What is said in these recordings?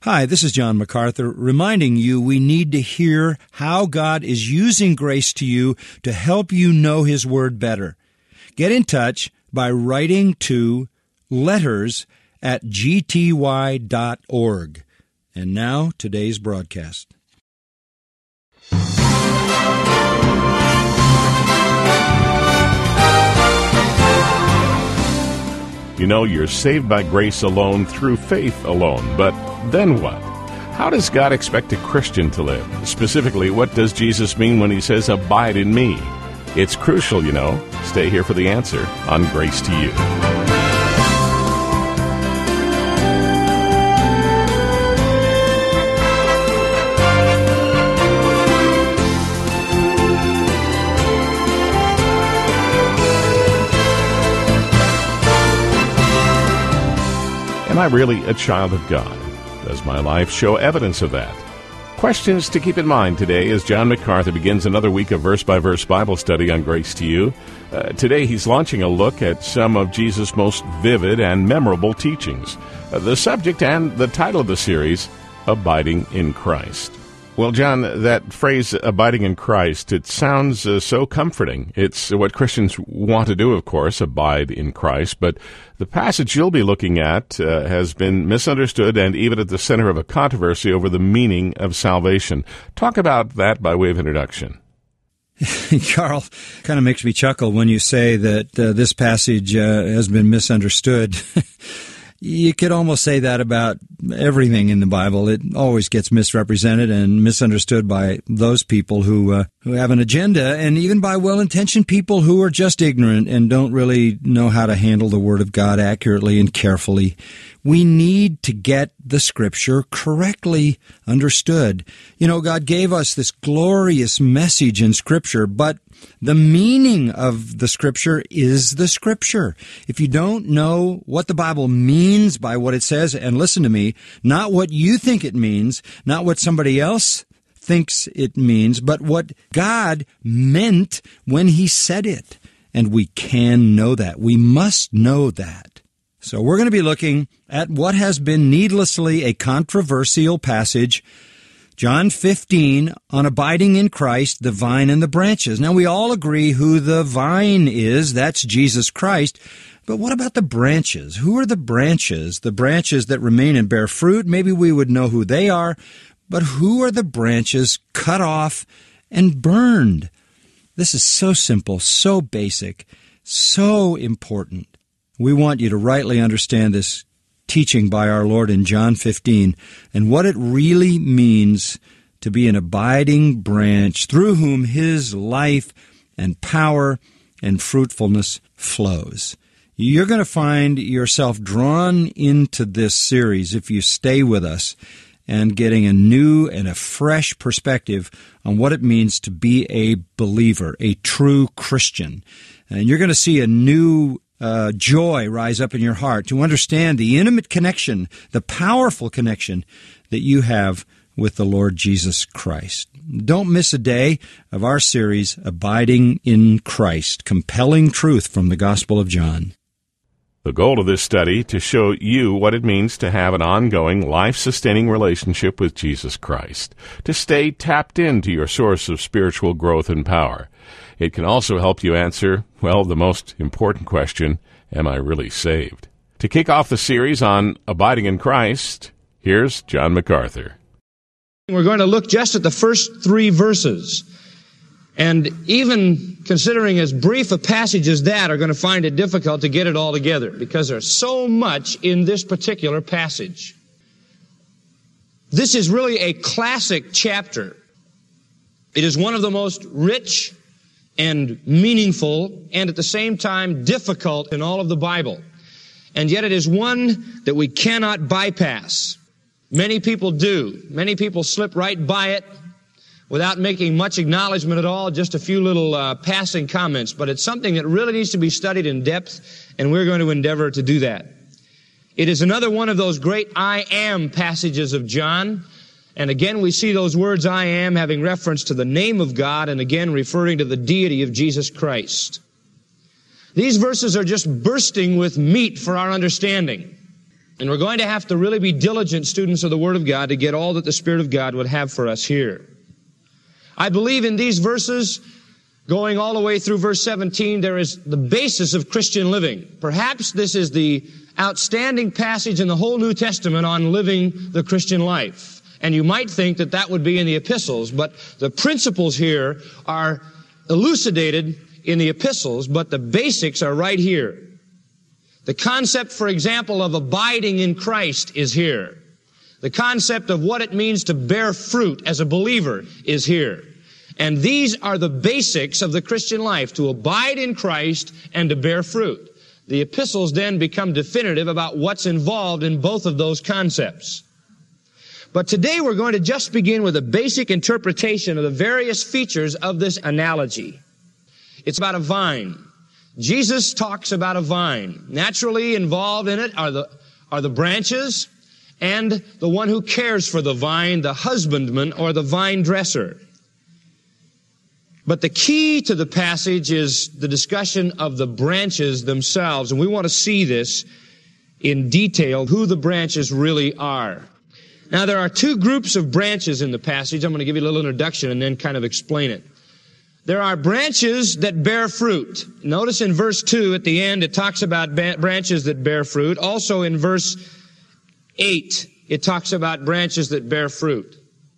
Hi, this is John MacArthur, reminding you we need to hear how God is using grace to you to help you know His Word better. Get in touch by writing to letters@gty.org. And now, today's broadcast. You know, you're saved by grace alone through faith alone, but then what? How does God expect a Christian to live? Specifically, what does Jesus mean when He says, "Abide in me"? It's crucial, you know. Stay here for the answer on Grace to You. Am I really a child of God? Does my life show evidence of that? Questions to keep in mind today as John MacArthur begins another week of verse-by-verse Bible study on Grace to You. Today he's launching a look at some of Jesus' most vivid and memorable teachings. The subject and the title of the series, Abiding in Christ. Well, John, that phrase, abiding in Christ, it sounds so comforting. It's what Christians want to do, of course, abide in Christ. But the passage you'll be looking at has been misunderstood and even at the center of a controversy over the meaning of salvation. Talk about that by way of introduction. Carl, kind of makes me chuckle when you say that this passage has been misunderstood. You could almost say that about everything in the Bible. It always gets misrepresented and misunderstood by those people who have an agenda, and even by well-intentioned people who are just ignorant and don't really know how to handle the Word of God accurately and carefully. We need to get the Scripture correctly understood. You know, God gave us this glorious message in Scripture, but the meaning of the Scripture is the Scripture. If you don't know what the Bible means by what it says, and listen to me, not what you think it means, not what somebody else thinks it means, but what God meant when He said it. And we can know that. We must know that. So we're going to be looking at what has been needlessly a controversial passage, John 15, on abiding in Christ, the vine and the branches. Now, we all agree who the vine is. That's Jesus Christ. But what about the branches? Who are the branches? The branches that remain and bear fruit? Maybe we would know who they are. But who are the branches cut off and burned? This is so simple, so basic, so important. We want you to rightly understand this teaching by our Lord in John 15 and what it really means to be an abiding branch through whom His life and power and fruitfulness flows. You're going to find yourself drawn into this series if you stay with us and getting a new and a fresh perspective on what it means to be a believer, a true Christian. And you're going to see a new joy rise up in your heart to understand the intimate connection, the powerful connection that you have with the Lord Jesus Christ. Don't miss a day of our series, Abiding in Christ, compelling truth from the Gospel of John. The goal of this study, to show you what it means to have an ongoing, life-sustaining relationship with Jesus Christ, to stay tapped into your source of spiritual growth and power. It can also help you answer, well, the most important question, am I really saved? To kick off the series on abiding in Christ, here's John MacArthur. We're going to look just at the first 3 verses. And even considering as brief a passage as that, are going to find it difficult to get it all together because there's so much in this particular passage. This is really a classic chapter. It is one of the most rich and meaningful and at the same time difficult in all of the Bible. And yet it is one that we cannot bypass. Many people do. Many people slip right by it without making much acknowledgement at all, just a few little passing comments. But it's something that really needs to be studied in depth, and we're going to endeavor to do that. It is another one of those great I am passages of John. And again, we see those words I am having reference to the name of God, and again referring to the deity of Jesus Christ. These verses are just bursting with meat for our understanding. And we're going to have to really be diligent students of the Word of God to get all that the Spirit of God would have for us here. I believe in these verses, going all the way through verse 17, there is the basis of Christian living. Perhaps this is the outstanding passage in the whole New Testament on living the Christian life. And you might think that that would be in the epistles, but the principles here are elucidated in the epistles, but the basics are right here. The concept, for example, of abiding in Christ is here. The concept of what it means to bear fruit as a believer is here. And these are the basics of the Christian life, to abide in Christ and to bear fruit. The epistles then become definitive about what's involved in both of those concepts. But today we're going to just begin with a basic interpretation of the various features of this analogy. It's about a vine. Jesus talks about a vine. Naturally involved in it are the branches and the one who cares for the vine, the husbandman or the vine dresser. But the key to the passage is the discussion of the branches themselves, and we want to see this in detail, who the branches really are. Now, there are two groups of branches in the passage. I'm going to give you a little introduction and then kind of explain it. There are branches that bear fruit. Notice in verse 2 at the end it talks about branches that bear fruit. Also in verse 8 it talks about branches that bear fruit.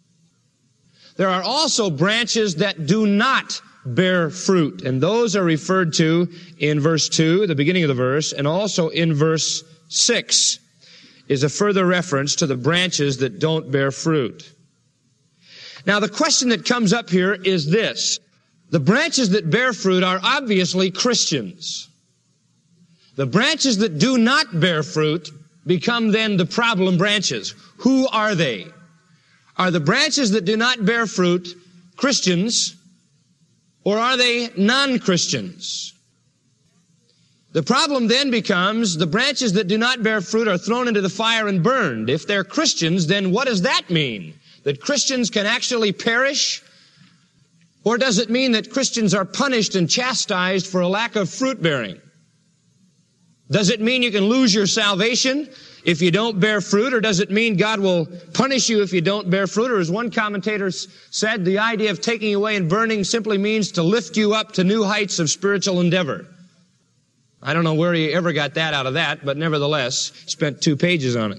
There are also branches that do not bear fruit, and those are referred to in verse 2, the beginning of the verse, and also in verse 6 is a further reference to the branches that don't bear fruit. Now the question that comes up here is this. The branches that bear fruit are obviously Christians. The branches that do not bear fruit become then the problem branches. Who are they? Are the branches that do not bear fruit Christians, or are they non-Christians? The problem then becomes the branches that do not bear fruit are thrown into the fire and burned. If they're Christians, then what does that mean? That Christians can actually perish? Or does it mean that Christians are punished and chastised for a lack of fruit bearing? Does it mean you can lose your salvation if you don't bear fruit? Or does it mean God will punish you if you don't bear fruit? Or as one commentator said, the idea of taking away and burning simply means to lift you up to new heights of spiritual endeavor. I don't know where he ever got that out of that, but nevertheless, spent 2 pages on it.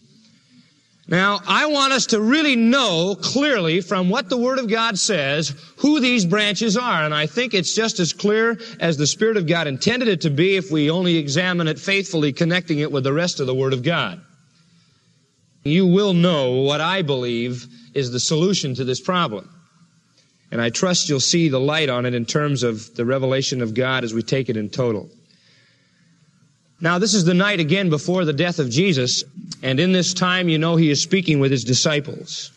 Now, I want us to really know clearly from what the Word of God says who these branches are. And I think it's just as clear as the Spirit of God intended it to be if we only examine it faithfully, connecting it with the rest of the Word of God. You will know what I believe is the solution to this problem. And I trust you'll see the light on it in terms of the revelation of God as we take it in total. Now, this is the night again before the death of Jesus, and in this time, you know, he is speaking with his disciples.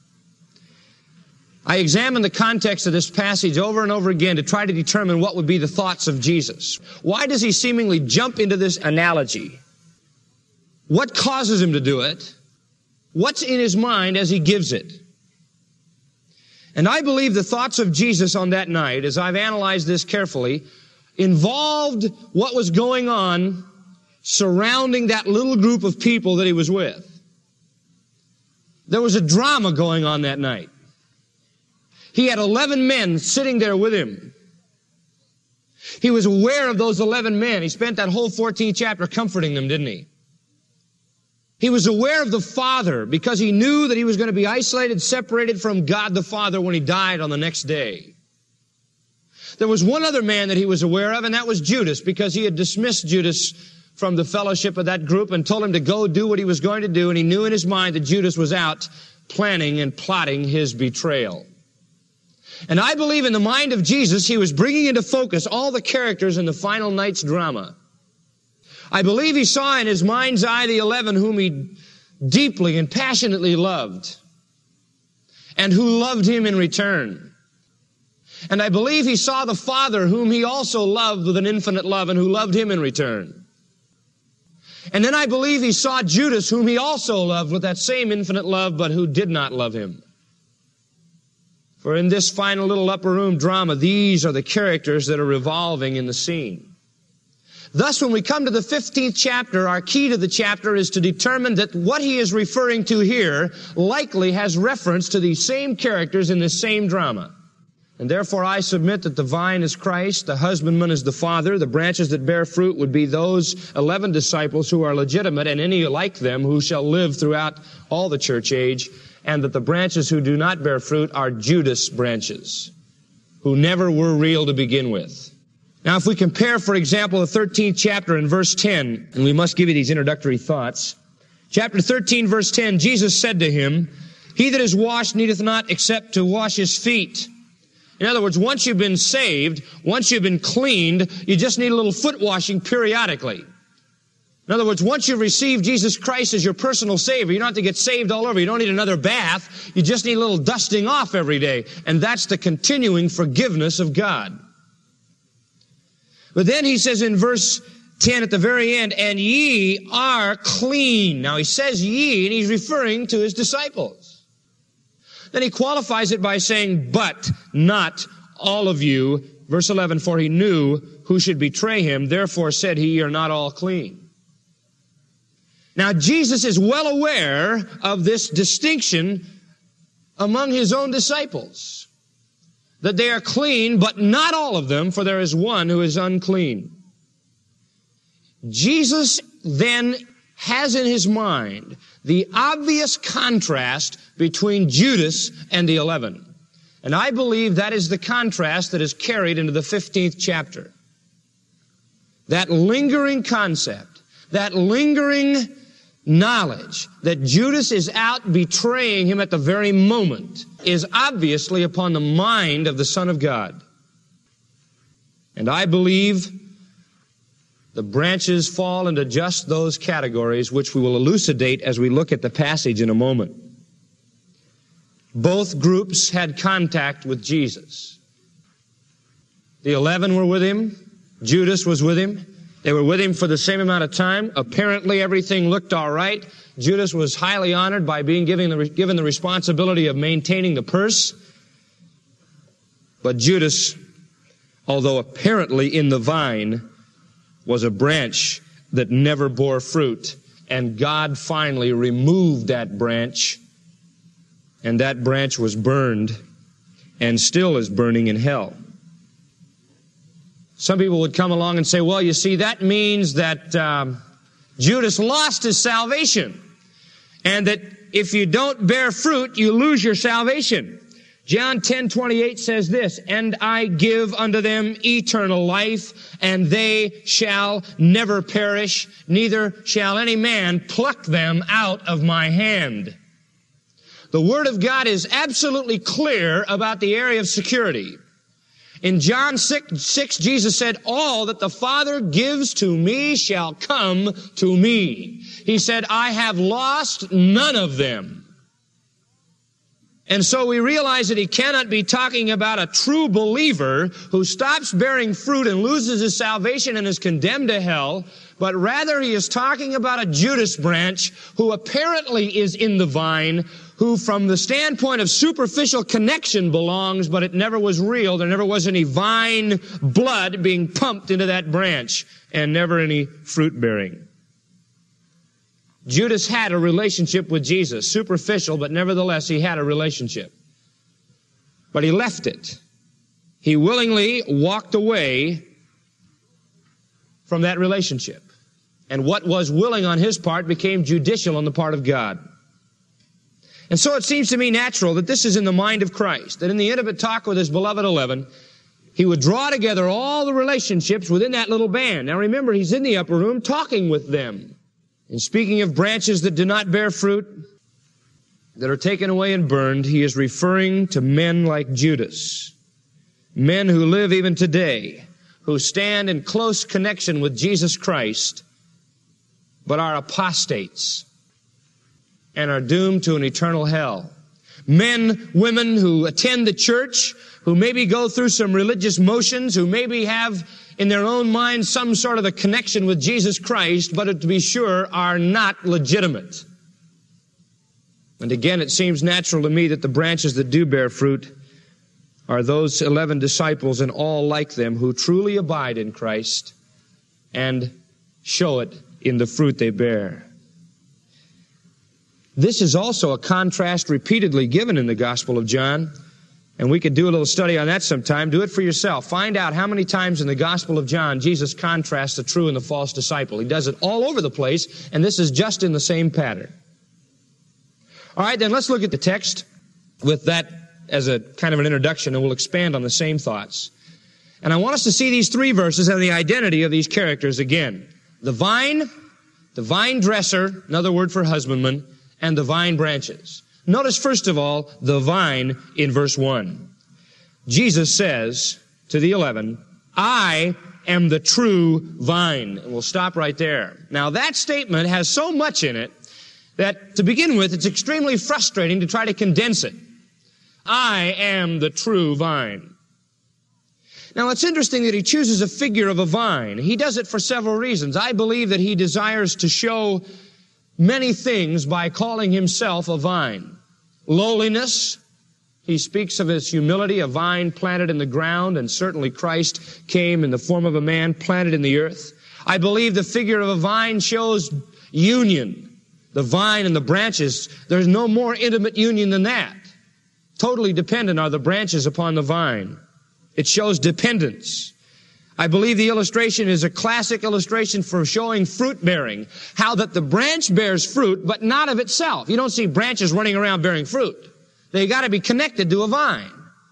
I examined the context of this passage over and over again to try to determine what would be the thoughts of Jesus. Why does he seemingly jump into this analogy? What causes him to do it? What's in his mind as he gives it? And I believe the thoughts of Jesus on that night, as I've analyzed this carefully, involved what was going on surrounding that little group of people that he was with. There was a drama going on that night. He had 11 men sitting there with him. He was aware of those 11 men. He spent that whole 14th chapter comforting them, didn't he? He was aware of the Father because he knew that he was going to be isolated, separated from God the Father when he died on the next day. There was one other man that he was aware of, and that was Judas, because he had dismissed Judas from the fellowship of that group and told him to go do what he was going to do, and he knew in his mind that Judas was out planning and plotting his betrayal. And I believe in the mind of Jesus, he was bringing into focus all the characters in the final night's drama. I believe he saw in his mind's eye the 11 whom he deeply and passionately loved, and who loved him in return. And I believe he saw the Father whom he also loved with an infinite love and who loved him in return. And then I believe he saw Judas whom he also loved with that same infinite love but who did not love him. For in this final little upper room drama, these are the characters that are revolving in the scene. Thus, when we come to the 15th chapter, our key to the chapter is to determine that what he is referring to here likely has reference to these same characters in this same drama. And therefore I submit that the vine is Christ, the husbandman is the Father, the branches that bear fruit would be those 11 disciples who are legitimate and any like them who shall live throughout all the church age, and that the branches who do not bear fruit are Judas branches, who never were real to begin with. Now, if we compare, for example, the 13th chapter in verse 10, and we must give you these introductory thoughts. Chapter 13, verse 10, Jesus said to him, "He that is washed needeth not except to wash his feet." In other words, once you've been saved, once you've been cleaned, you just need a little foot washing periodically. In other words, once you've received Jesus Christ as your personal Savior, you don't have to get saved all over. You don't need another bath. You just need a little dusting off every day. And that's the continuing forgiveness of God. But then he says in verse 10 at the very end, "And ye are clean." Now he says ye, and he's referring to his disciples. Then he qualifies it by saying, "But not all of you." Verse 11, "For he knew who should betray him. Therefore said he, ye are not all clean." Now Jesus is well aware of this distinction among his own disciples, that they are clean, but not all of them, for there is one who is unclean. Jesus then has in his mind the obvious contrast between Judas and the 11. And I believe that is the contrast that is carried into the 15th chapter. That lingering concept, that lingering knowledge that Judas is out betraying him at the very moment is obviously upon the mind of the Son of God. And I believe the branches fall into just those categories which we will elucidate as we look at the passage in a moment. Both groups had contact with Jesus. The 11 were with him. Judas was with him. They were with him for the same amount of time. Apparently everything looked all right. Judas was highly honored by being given the responsibility of maintaining the purse. But Judas, although apparently in the vine, was a branch that never bore fruit. And God finally removed that branch, and that branch was burned and still is burning in hell. Some people would come along and say, well, you see, that means that Judas lost his salvation, and that if you don't bear fruit, you lose your salvation. John 10:28 says this, "And I give unto them eternal life, and they shall never perish, neither shall any man pluck them out of my hand." The Word of God is absolutely clear about the area of security. In John 6, Jesus said, "All that the Father gives to me shall come to me." He said, "I have lost none of them." And so we realize that he cannot be talking about a true believer who stops bearing fruit and loses his salvation and is condemned to hell, but rather he is talking about a Judas branch who apparently is in the vine, who from the standpoint of superficial connection belongs, but it never was real. There never was any vine blood being pumped into that branch, and never any fruit bearing. Judas had a relationship with Jesus, superficial, but nevertheless he had a relationship. But he left it. He willingly walked away from that relationship. And what was willing on his part became judicial on the part of God. And so it seems to me natural that this is in the mind of Christ, that in the intimate talk with his beloved 11, he would draw together all the relationships within that little band. Now remember, he's in the upper room talking with them. And speaking of branches that do not bear fruit, that are taken away and burned, he is referring to men like Judas. Men who live even today, who stand in close connection with Jesus Christ, but are apostates and are doomed to an eternal hell. Men, women who attend the church, who maybe go through some religious motions, who maybe have in their own mind some sort of a connection with Jesus Christ, but to be sure are not legitimate. And again, it seems natural to me that the branches that do bear fruit are those 11 disciples and all like them who truly abide in Christ and show it in the fruit they bear. This is also a contrast repeatedly given in the Gospel of John, and we could do a little study on that sometime. Do it for yourself. Find out how many times in the Gospel of John Jesus contrasts the true and the false disciple. He does it all over the place, and this is just in the same pattern. All right, then let's look at the text with that as a kind of an introduction, and we'll expand on the same thoughts. And I want us to see these three verses and the identity of these characters again. The vine dresser, another word for husbandman, and the vine branches. Notice, first of all, the vine in verse 1. Jesus says to the 11, I am the true vine. And we'll stop right there. Now, that statement has so much in it that, to begin with, it's extremely frustrating to try to condense it. I am the true vine. Now, it's interesting that he chooses a figure of a vine. He does it for several reasons. I believe that he desires to show many things by calling himself a vine. Lowliness. He speaks of his humility, a vine planted in the ground, and certainly Christ came in the form of a man planted in the earth. I believe the figure of a vine shows union. The vine and the branches, there's no more intimate union than that. Totally dependent are the branches upon the vine. It shows dependence. I believe the illustration is a classic illustration for showing fruit bearing. How that the branch bears fruit, but not of itself. You don't see branches running around bearing fruit. They got to be connected to a vine.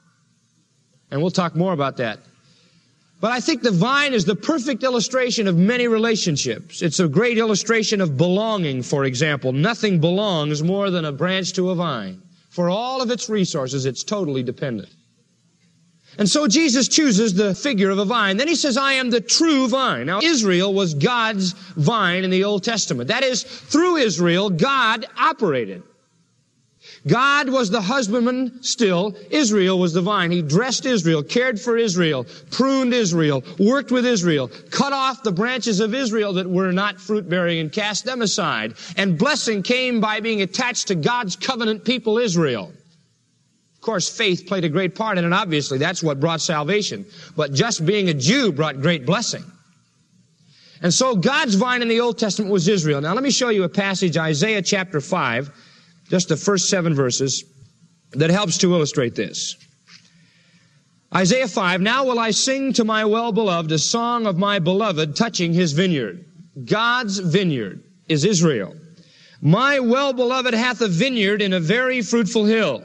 And we'll talk more about that. But I think the vine is the perfect illustration of many relationships. It's a great illustration of belonging, for example. Nothing belongs more than a branch to a vine. For all of its resources, it's totally dependent. And so Jesus chooses the figure of a vine. Then he says, I am the true vine. Now, Israel was God's vine in the Old Testament. That is, through Israel, God operated. God was the husbandman still. Israel was the vine. He dressed Israel, cared for Israel, pruned Israel, worked with Israel, cut off the branches of Israel that were not fruit-bearing and cast them aside. And blessing came by being attached to God's covenant people, Israel. Of course, faith played a great part in it, obviously. That's what brought salvation. But just being a Jew brought great blessing. And so God's vine in the Old Testament was Israel. Now let me show you a passage, Isaiah chapter 5, just the first 7 verses, that helps to illustrate this. Isaiah 5, now will I sing to my well-beloved a song of my beloved touching his vineyard. God's vineyard is Israel. My well-beloved hath a vineyard in a very fruitful hill.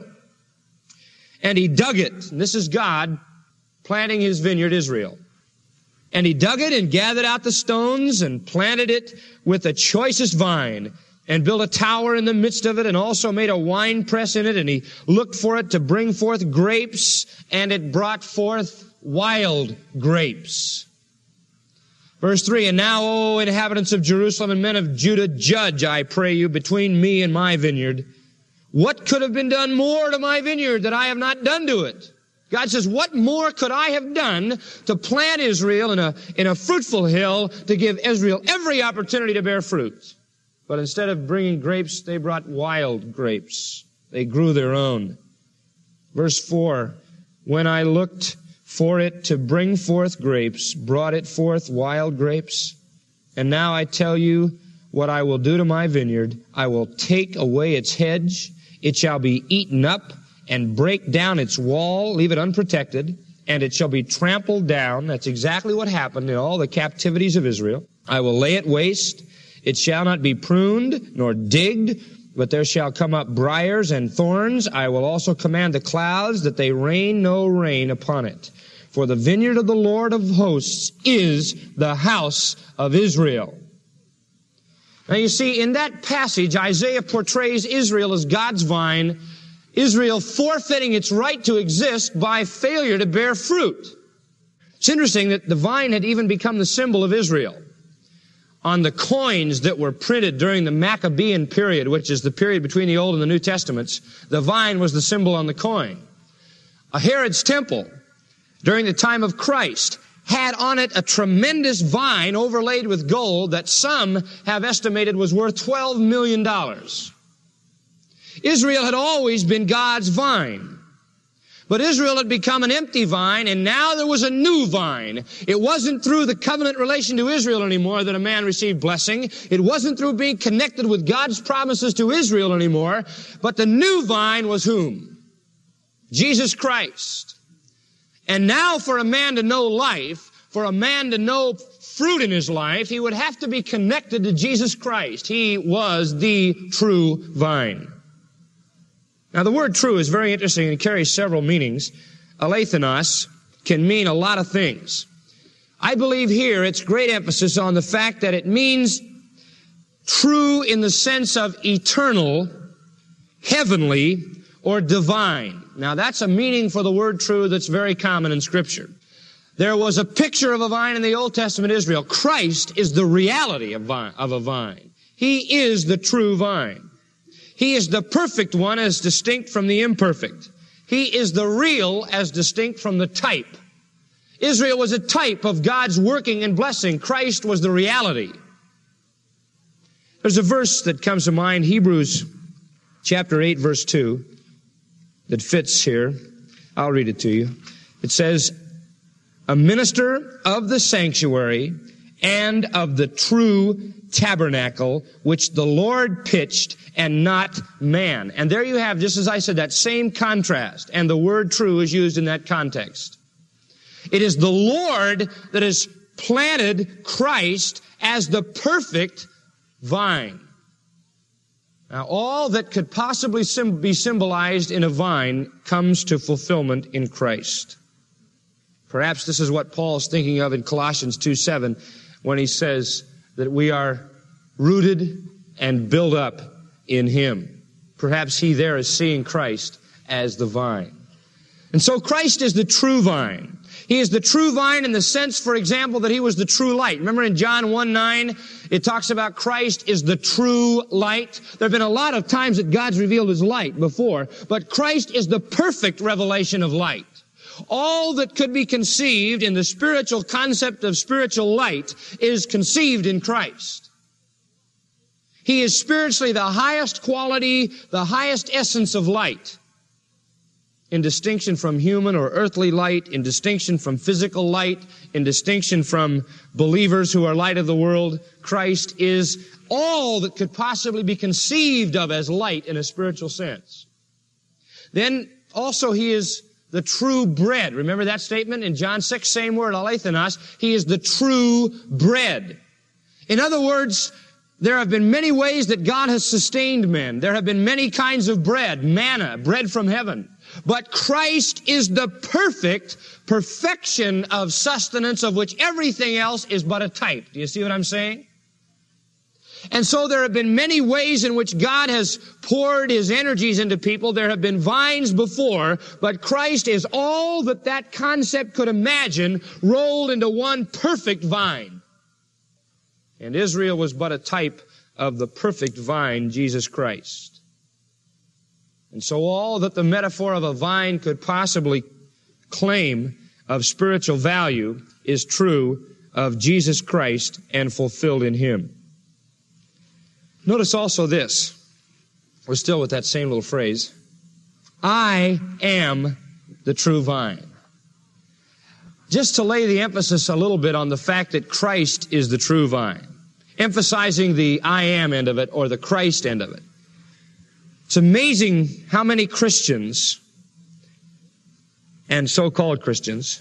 And he dug it. And this is God planting his vineyard, Israel. And he dug it and gathered out the stones and planted it with the choicest vine and built a tower in the midst of it and also made a wine press in it. And he looked for it to bring forth grapes, and it brought forth wild grapes. Verse 3, and now, O inhabitants of Jerusalem and men of Judah, judge, I pray you, between me and my vineyard. What could have been done more to my vineyard that I have not done to it? God says, what more could I have done to plant Israel in a fruitful hill to give Israel every opportunity to bear fruit? But instead of bringing grapes, they brought wild grapes. They grew their own. Verse 4, when I looked for it to bring forth grapes, brought it forth wild grapes. And now I tell you what I will do to my vineyard. I will take away its hedge. It shall be eaten up and break down its wall, leave it unprotected, and it shall be trampled down. That's exactly what happened in all the captivities of Israel. I will lay it waste. It shall not be pruned nor digged, but there shall come up briars and thorns. I will also command the clouds that they rain no rain upon it. For the vineyard of the Lord of hosts is the house of Israel. Now you see, in that passage, Isaiah portrays Israel as God's vine, Israel forfeiting its right to exist by failure to bear fruit. It's interesting that the vine had even become the symbol of Israel. On the coins that were printed during the Maccabean period, which is the period between the Old and the New Testaments, the vine was the symbol on the coin. Herod's temple, during the time of Christ, had on it a tremendous vine overlaid with gold that some have estimated was worth $12 million. Israel had always been God's vine. But Israel had become an empty vine, and now there was a new vine. It wasn't through the covenant relation to Israel anymore that a man received blessing. It wasn't through being connected with God's promises to Israel anymore. But the new vine was whom? Jesus Christ. And now for a man to know life, for a man to know fruit in his life, he would have to be connected to Jesus Christ. He was the true vine. Now, the word true is very interesting and carries several meanings. Alethanos can mean a lot of things. I believe here it's great emphasis on the fact that it means true in the sense of eternal, heavenly, or divine. Now, that's a meaning for the word true that's very common in Scripture. There was a picture of a vine in the Old Testament Israel. Christ is the reality of a vine. He is the true vine. He is the perfect one as distinct from the imperfect. He is the real as distinct from the type. Israel was a type of God's working and blessing. Christ was the reality. There's a verse that comes to mind, Hebrews chapter 8, verse 2, that fits here. I'll read it to you. It says, a minister of the sanctuary and of the true tabernacle, which the Lord pitched and not man. And there you have, just as I said, that same contrast. And the word true is used in that context. It is the Lord that has planted Christ as the perfect vine. Now, all that could possibly be symbolized in a vine comes to fulfillment in Christ. Perhaps this is what Paul is thinking of in Colossians 2:7 when he says that we are rooted and built up in Him. Perhaps he there is seeing Christ as the vine. And so Christ is the true vine. He is the true vine in the sense, for example, that He was the true light. Remember in John 1:9, it talks about Christ is the true light. There have been a lot of times that God's revealed His light before, but Christ is the perfect revelation of light. All that could be conceived in the spiritual concept of spiritual light is conceived in Christ. He is spiritually the highest quality, the highest essence of light. In distinction from human or earthly light, in distinction from physical light, in distinction from believers who are light of the world, Christ is all that could possibly be conceived of as light in a spiritual sense. Then also He is the true bread. Remember that statement in John 6, same word, alethanos. He is the true bread. In other words, there have been many ways that God has sustained men. There have been many kinds of bread, manna, bread from heaven. But Christ is the perfection of sustenance of which everything else is but a type. Do you see what I'm saying? And so there have been many ways in which God has poured His energies into people. There have been vines before, but Christ is all that that concept could imagine rolled into one perfect vine. And Israel was but a type of the perfect vine, Jesus Christ. And so all that the metaphor of a vine could possibly claim of spiritual value is true of Jesus Christ and fulfilled in Him. Notice also this. We're still with that same little phrase. I am the true vine. Just to lay the emphasis a little bit on the fact that Christ is the true vine. Emphasizing the I am end of it or the Christ end of it. It's amazing how many Christians and so-called Christians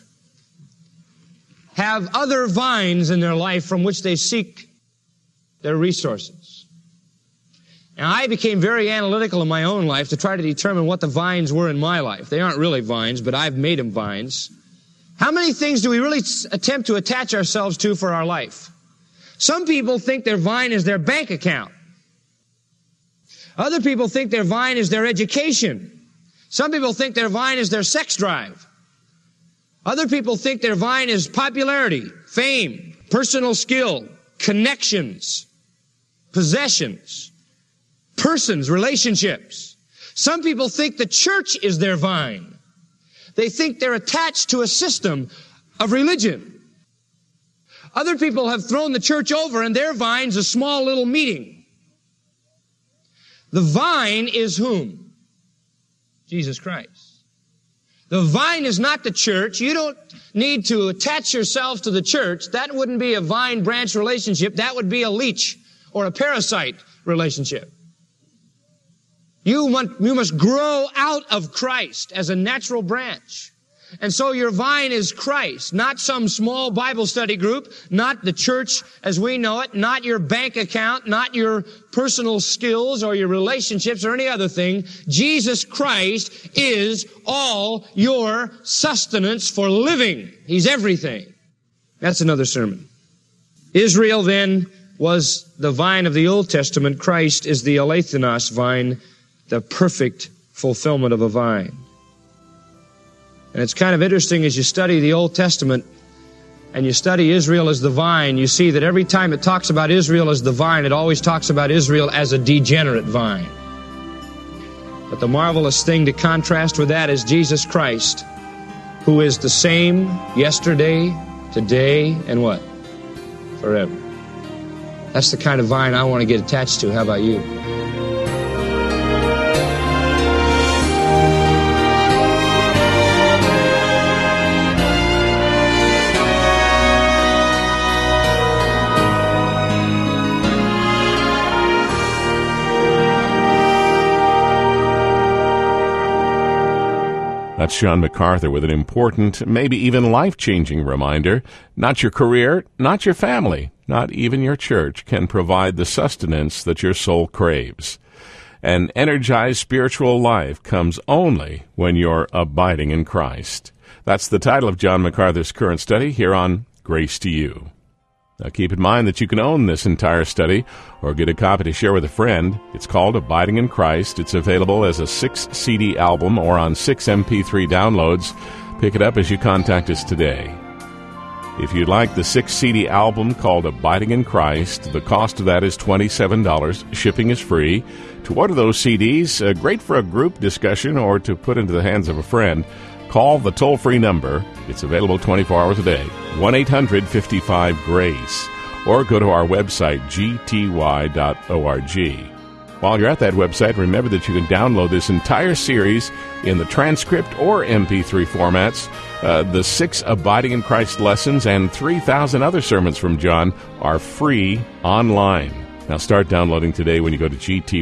have other vines in their life from which they seek their resources. Now, I became very analytical in my own life to try to determine what the vines were in my life. They aren't really vines, but I've made them vines. How many things do we really attempt to attach ourselves to for our life? Some people think their vine is their bank account. Other people think their vine is their education. Some people think their vine is their sex drive. Other people think their vine is popularity, fame, personal skill, connections, possessions, persons, relationships. Some people think the church is their vine. They think they're attached to a system of religion. Other people have thrown the church over and their vine's a small little meeting. The vine is whom? Jesus Christ. The vine is not the church. You don't need to attach yourself to the church. That wouldn't be a vine-branch relationship. That would be a leech or a parasite relationship. You must grow out of Christ as a natural branch. And so your vine is Christ, not some small Bible study group, not the church as we know it, not your bank account, not your personal skills or your relationships or any other thing. Jesus Christ is all your sustenance for living. He's everything. That's another sermon. Israel then was the vine of the Old Testament. Christ is the alethenos vine, the perfect fulfillment of a vine. And it's kind of interesting as you study the Old Testament and you study Israel as the vine, you see that every time it talks about Israel as the vine, it always talks about Israel as a degenerate vine. But the marvelous thing to contrast with that is Jesus Christ, who is the same yesterday, today, and what? Forever. That's the kind of vine I want to get attached to. How about you? That's John MacArthur with an important, maybe even life-changing reminder. Not your career, not your family, not even your church can provide the sustenance that your soul craves. An energized spiritual life comes only when you're abiding in Christ. That's the title of John MacArthur's current study here on Grace to You. Now keep in mind that you can own this entire study or get a copy to share with a friend. It's called Abiding in Christ. It's available as a 6-CD album or on 6 MP3 downloads. Pick it up as you contact us today. If you'd like the 6-CD album called Abiding in Christ, the cost of that is $27. Shipping is free. To order those CDs, great for a group discussion or to put into the hands of a friend, call the toll-free number. It's available 24 hours a day, 1-800-55-GRACE, or go to our website, gty.org. While you're at that website, remember that you can download this entire series in the transcript or MP3 formats. The 6 Abiding in Christ lessons and 3,000 other sermons from John are free online. Now start downloading today when you go to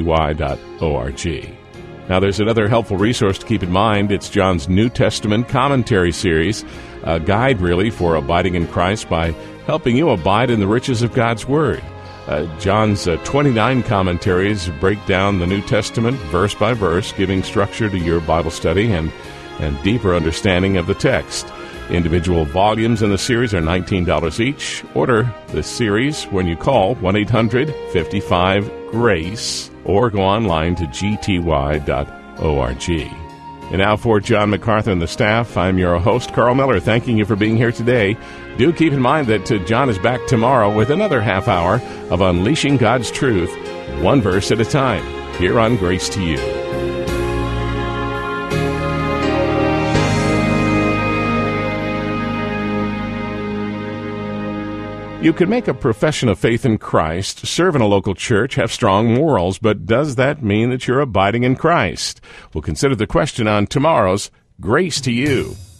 gty.org. Now, there's another helpful resource to keep in mind. It's John's New Testament commentary series, a guide, really, for abiding in Christ by helping you abide in the riches of God's Word. John's 29 commentaries break down the New Testament verse by verse, giving structure to your Bible study and deeper understanding of the text. Individual volumes in the series are $19 each. Order the series when you call 1-800-55-GRACE or go online to gty.org. And now for John MacArthur and the staff, I'm your host, Carl Miller, thanking you for being here today. Do keep in mind that John is back tomorrow with another half hour of Unleashing God's Truth, one verse at a time, here on Grace to You. You can make a profession of faith in Christ, serve in a local church, have strong morals, but does that mean that you're abiding in Christ? We'll consider the question on tomorrow's Grace to You.